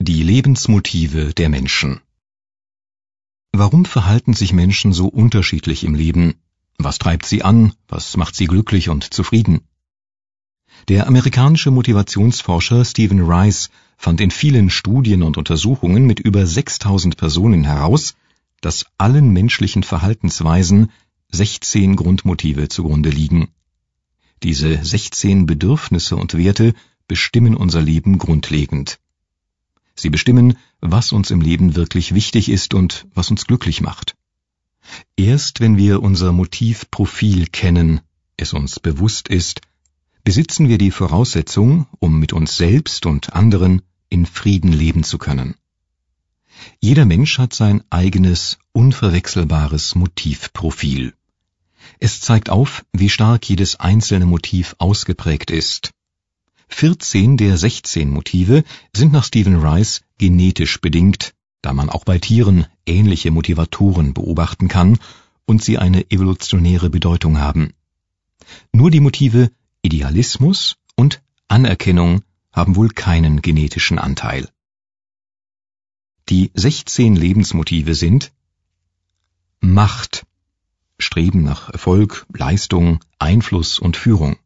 Die Lebensmotive der Menschen. Warum verhalten sich Menschen so unterschiedlich im Leben? Was treibt sie an? Was macht sie glücklich und zufrieden? Der amerikanische Motivationsforscher Stephen Rice fand in vielen Studien und Untersuchungen mit über 6000 Personen heraus, dass allen menschlichen Verhaltensweisen 16 Grundmotive zugrunde liegen. Diese 16 Bedürfnisse und Werte bestimmen unser Leben grundlegend. Sie bestimmen, was uns im Leben wirklich wichtig ist und was uns glücklich macht. Erst wenn wir unser Motivprofil kennen, es uns bewusst ist, besitzen wir die Voraussetzung, um mit uns selbst und anderen in Frieden leben zu können. Jeder Mensch hat sein eigenes, unverwechselbares Motivprofil. Es zeigt auf, wie stark jedes einzelne Motiv ausgeprägt ist. 14 der 16 Motive sind nach Stephen Rice genetisch bedingt, da man auch bei Tieren ähnliche Motivatoren beobachten kann und sie eine evolutionäre Bedeutung haben. Nur die Motive Idealismus und Anerkennung haben wohl keinen genetischen Anteil. Die 16 Lebensmotive sind Macht, Streben nach Erfolg, Leistung, Einfluss und Führung.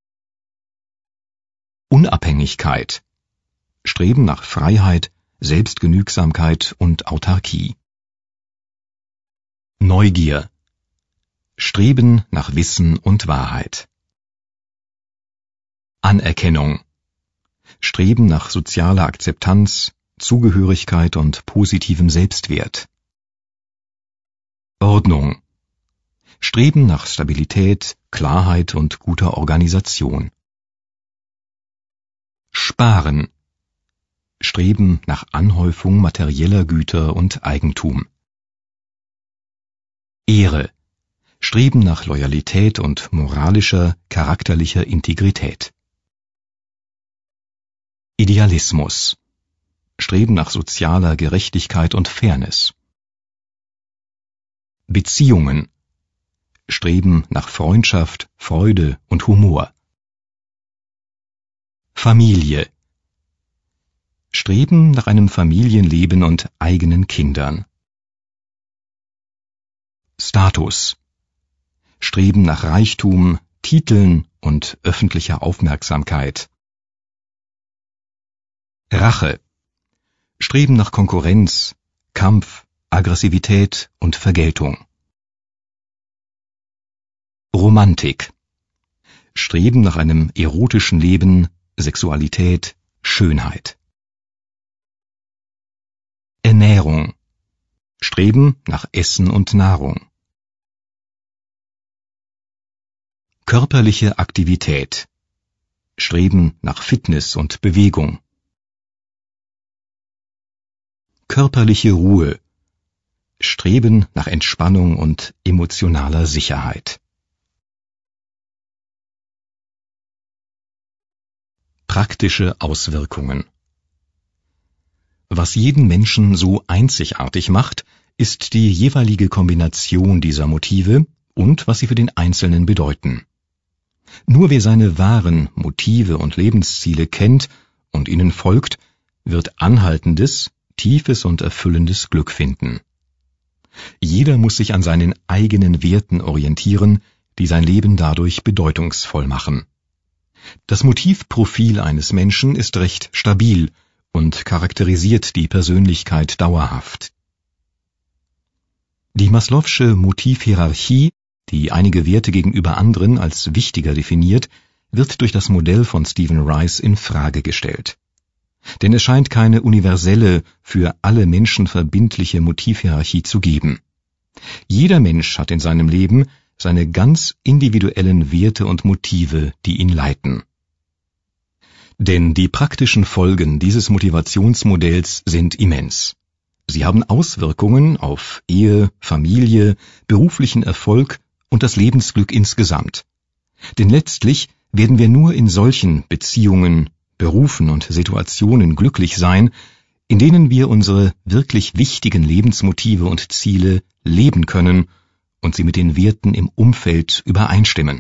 Unabhängigkeit, Streben nach Freiheit, Selbstgenügsamkeit und Autarkie. Neugier, Streben nach Wissen und Wahrheit. Anerkennung, Streben nach sozialer Akzeptanz, Zugehörigkeit und positivem Selbstwert. Ordnung, Streben nach Stabilität, Klarheit und guter Organisation. Sparen, Streben nach Anhäufung materieller Güter und Eigentum. Ehre, Streben nach Loyalität und moralischer, charakterlicher Integrität. Idealismus, Streben nach sozialer Gerechtigkeit und Fairness. Beziehungen, Streben nach Freundschaft, Freude und Humor. Familie, Streben nach einem Familienleben und eigenen Kindern. Status, Streben nach Reichtum, Titeln und öffentlicher Aufmerksamkeit. Rache, Streben nach Konkurrenz, Kampf, Aggressivität und Vergeltung. Romantik, Streben nach einem erotischen Leben, Sexualität, Schönheit. Ernährung, Streben nach Essen und Nahrung. Körperliche Aktivität, Streben nach Fitness und Bewegung. Körperliche Ruhe, Streben nach Entspannung und emotionaler Sicherheit. Praktische Auswirkungen. Was jeden Menschen so einzigartig macht, ist die jeweilige Kombination dieser Motive und was sie für den Einzelnen bedeuten. Nur wer seine wahren Motive und Lebensziele kennt und ihnen folgt, wird anhaltendes, tiefes und erfüllendes Glück finden. Jeder muss sich an seinen eigenen Werten orientieren, die sein Leben dadurch bedeutungsvoll machen. Das Motivprofil eines Menschen ist recht stabil und charakterisiert die Persönlichkeit dauerhaft. Die Maslow'sche Motivhierarchie, die einige Werte gegenüber anderen als wichtiger definiert, wird durch das Modell von Stephen Rice in Frage gestellt. Denn es scheint keine universelle, für alle Menschen verbindliche Motivhierarchie zu geben. Jeder Mensch hat in seinem Leben seine ganz individuellen Werte und Motive, die ihn leiten. Denn die praktischen Folgen dieses Motivationsmodells sind immens. Sie haben Auswirkungen auf Ehe, Familie, beruflichen Erfolg und das Lebensglück insgesamt. Denn letztlich werden wir nur in solchen Beziehungen, Berufen und Situationen glücklich sein, in denen wir unsere wirklich wichtigen Lebensmotive und Ziele leben können und sie mit den Werten im Umfeld übereinstimmen.